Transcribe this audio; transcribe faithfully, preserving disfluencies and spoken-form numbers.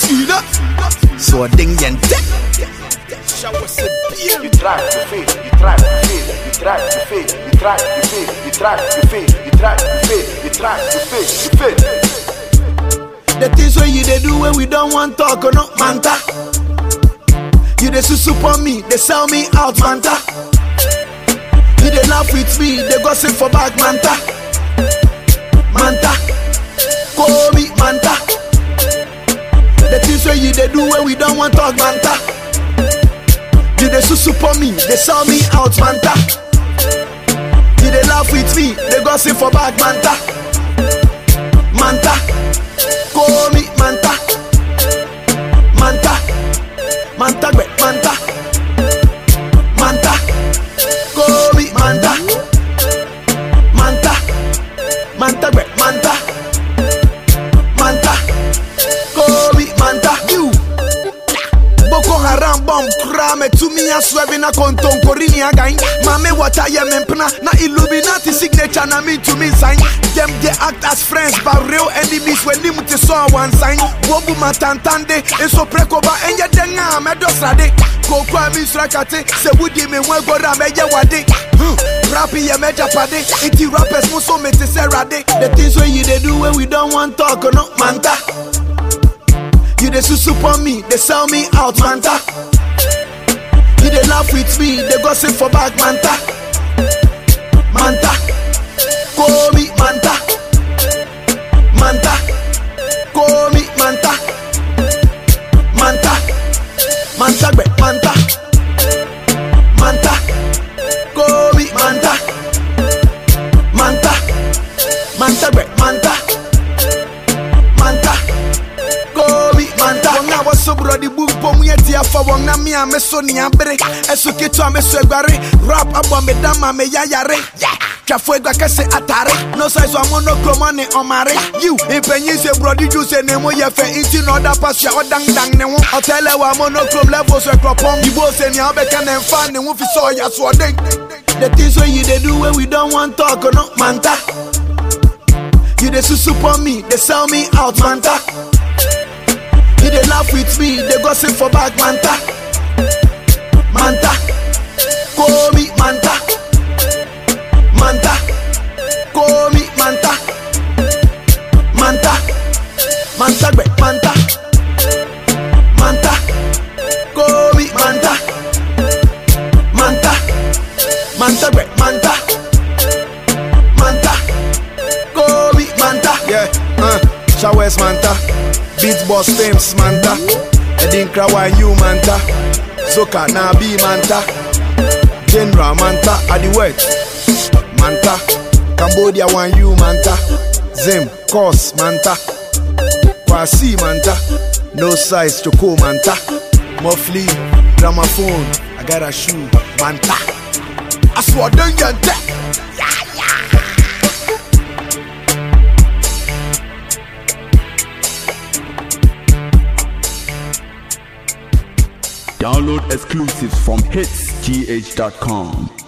So ding yen tech. You try to fail, you try to fail, you try to fail, you try to fail, you try to fail, you try to fail, you try to fail, you fail. The things where you they do when we don't want talk or no manta. You they susu on me, they sell me out manta. You they laugh with me, they gossip for back manta. Manta, call me manta. The things where you they do when we don't want talk manta. You they susu on me, they sell me out manta. You they laugh with me, they gossip for back manta. Manta, call me manta. Manta, manta, manta. Manta, call me manta. Manta, manta, manta. Manta, call me manta. You Boko Haram bomb crame to me a swerving a conton korini again. Mame what I am empna na Illuminati signature na me to me sign. Them they act as friends but real enemies when them to saw one sign. Wobu matantande eso prekoba enye denga medosrade. Kokwa mi strakate se wudi me wegora meje wade. Rappy ya meja pade. Iti rappers muso me te serade. The things when you they do when we don't want talk or no manta. You they susu on me, they sell me out manta. You they laugh with me, they gossip for back manta. Manta, call me manta. Manta, call me manta. Manta, manta, manta. Manta, call me manta. Manta, manta, manta. Manta, call me manta. Wanga waso brody book pomu yeti afa wanga mi a meso ni abre. Eso keto a meso egware. Rap abo me dama me yayare. Fuego que se atare. No size wa monochromane omare. You impenyi se brody you say nemo ye fe inti no da pass ya odang dang ne wo. Otele wa monochrome levels we cropon. You both say ni abeka na mfa ne wo fi so ya so den. The things when you they do when we don't want talk or no manta. You they susu on me, they sell me out manta. You they laugh with me, they gossip for back manta. Manta, call me manta. Manta, call me manta. Manta, manta, manta. Manta, call me manta. Manta, manta, manta. Manta, call me manta. Yeah, uh, Shawes manta. Beat boss Thames manta. Edinkra wa you manta. Zoka na be manta. General manta at the wet. Manta, Cambodia one you manta. Zim, Kos manta. Kwasi manta. No size Choco manta. Muffly, gramophone. I got a shoe manta. I swear don't you yeah, yeah. Download exclusives from hits g h dot com.